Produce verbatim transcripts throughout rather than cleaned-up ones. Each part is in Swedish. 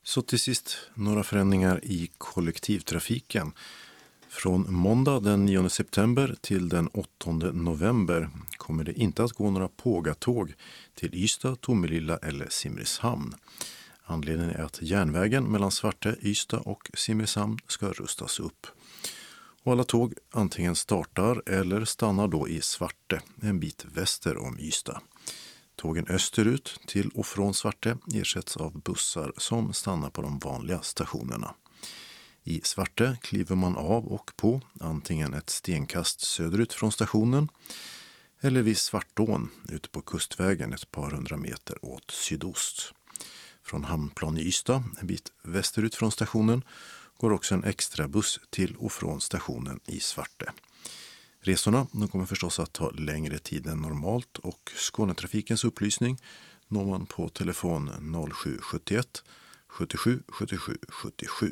Så till sist några förändringar i kollektivtrafiken. Från måndag den nionde september till den åttonde november kommer det inte att gå några pågatåg till Ystad, Tomelilla eller Simrishamn. Anledningen är att järnvägen mellan Svarte, Ystad och Simrishamn ska rustas upp. Och alla tåg antingen startar eller stannar då i Svarte, en bit väster om Ystad. Tågen österut till och från Svarte ersätts av bussar som stannar på de vanliga stationerna. I Svarte kliver man av och på antingen ett stenkast söderut från stationen eller vid Svartån ute på kustvägen ett par hundra meter åt sydost. Från Hamnplan i Ystad, en bit västerut från stationen, går också en extra buss till och från stationen i Svarte. Resorna de kommer förstås att ta längre tid än normalt och Skånetrafikens upplysning når man på telefon noll sju sju ett sjuttiosju sjuttiosju sjuttiosju.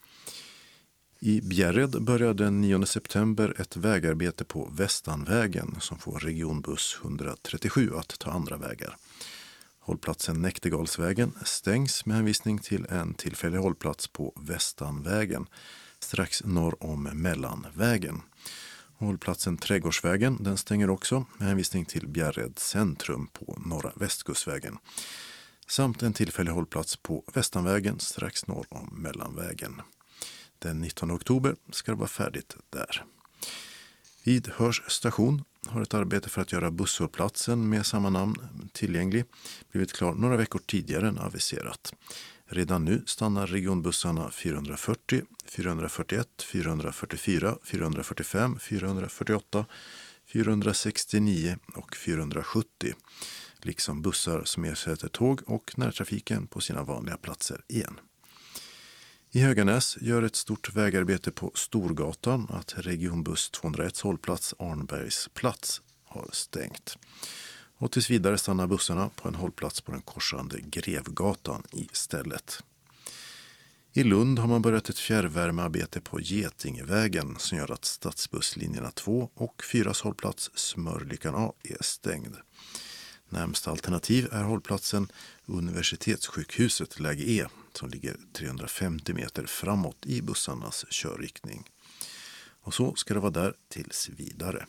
I Bjärred börjar den nionde september ett vägarbete på Västanvägen som får regionbuss etthundratrettiosju att ta andra vägar. Hållplatsen Näktergalsvägen stängs med hänvisning till en tillfällig hållplats på Västanvägen strax norr om Mellanvägen. Hållplatsen Trädgårdsvägen den stänger också med hänvisning till Bjärred centrum på norra Västkustvägen. Samt en tillfällig hållplats på Västanvägen strax norr om Mellanvägen. Den nittonde oktober ska det vara färdigt där. Vid Hörs station har ett arbete för att göra busshållplatsen med samma namn tillgänglig blivit klar några veckor tidigare än aviserat. Redan nu stannar regionbussarna fyrahundrafyrtio, fyrahundrafyrtioett, fyrahundrafyrtiofyra, fyrahundrafyrtiofem, fyrahundrafyrtioåtta, fyrahundrasextionio och fyrahundrasjuttio, liksom bussar som ersätter tåg och närtrafiken på sina vanliga platser igen. I Höganäs gör ett stort vägarbete på Storgatan att regionbuss tvåhundraett hållplats Arnbergs plats har stängt. Och tills vidare stannar bussarna på en hållplats på den korsande Grevgatan istället. I Lund har man börjat ett fjärrvärmearbete på Getingevägen som gör att stadsbusslinjerna två och fyras hållplats Smörlyckan A är stängd. Närmsta alternativ är hållplatsen Universitetssjukhuset läge E som ligger trehundrafemtio meter framåt i bussarnas körriktning. Och så ska det vara där tills vidare.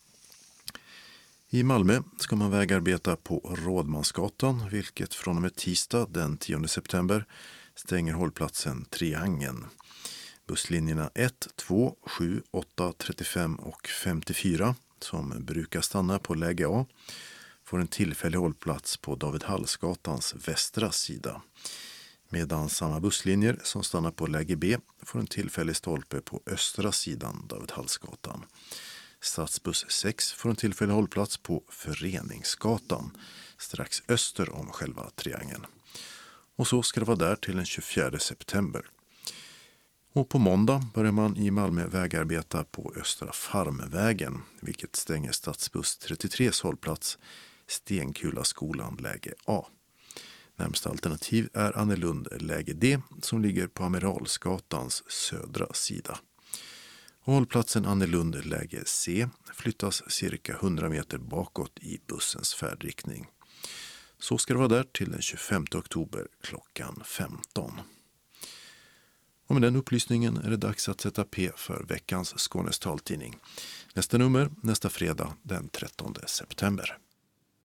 I Malmö ska man vägarbeta på Rådmansgatan vilket från och med tisdag den tionde september stänger hållplatsen Triangeln. Busslinjerna ett, två, sju, åtta, trettiofem och femtiofyra som brukar stanna på läge A får en tillfällig hållplats på David Hallsgatans västra sida. Medan samma busslinjer som stannar på läge B får en tillfällig stolpe på östra sidan David Hallsgatan. Stadsbuss sex får en tillfällig hållplats på Föreningsgatan strax öster om själva triangeln. Och så ska det vara där till den tjugofjärde september. Och på måndag börjar man i Malmö vägarbeta på Östra Farmvägen vilket stänger stadsbuss trettiotres hållplats Stenkulaskolan läge A. Närmsta alternativ är Annelund läge D som ligger på Amiralsgatans södra sida. Och hållplatsen Annelund läge C flyttas cirka hundra meter bakåt i bussens färdriktning. Så ska det vara där till den tjugofemte oktober klockan femton. Och med den upplysningen är det dags att sätta P för veckans Skånes taltidning. Nästa nummer nästa fredag den trettonde september.